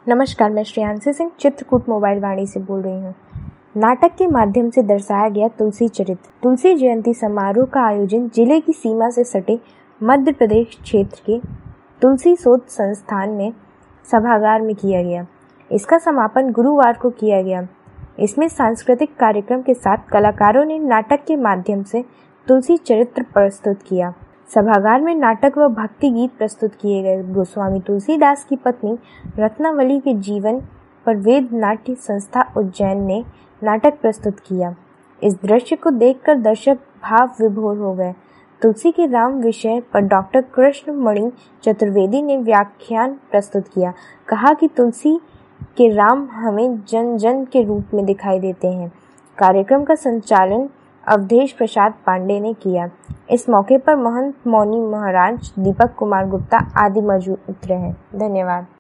नमस्कार, मैं श्रेयांशी सिंह चित्रकूट मोबाइल वाणी से बोल रही हूँ। नाटक के माध्यम से दर्शाया गया तुलसी चरित्र। तुलसी जयंती समारोह का आयोजन जिले की सीमा से सटे मध्य प्रदेश क्षेत्र के तुलसी शोध संस्थान में सभागार में किया गया। इसका समापन गुरुवार को किया गया। इसमें सांस्कृतिक कार्यक्रम के साथ कलाकारों ने नाटक के माध्यम से तुलसी चरित्र प्रस्तुत किया। सभागार में नाटक व भक्ति गीत प्रस्तुत किए गए। गोस्वामी तुलसीदास की पत्नी रत्नावली के जीवन पर वेद नाट्य संस्था उज्जैन ने नाटक प्रस्तुत किया। इस दृश्य को देखकर दर्शक भाव विभोर हो गए। तुलसी के राम विषय पर डॉक्टर कृष्णमणि चतुर्वेदी ने व्याख्यान प्रस्तुत किया। कहा कि तुलसी के राम हमें जन जन के रूप में दिखाई देते हैं। कार्यक्रम का संचालन अवधेश प्रसाद पांडे ने किया। इस मौके पर महंत मौनी महाराज दीपक कुमार गुप्ता आदि मौजूद रहे। धन्यवाद।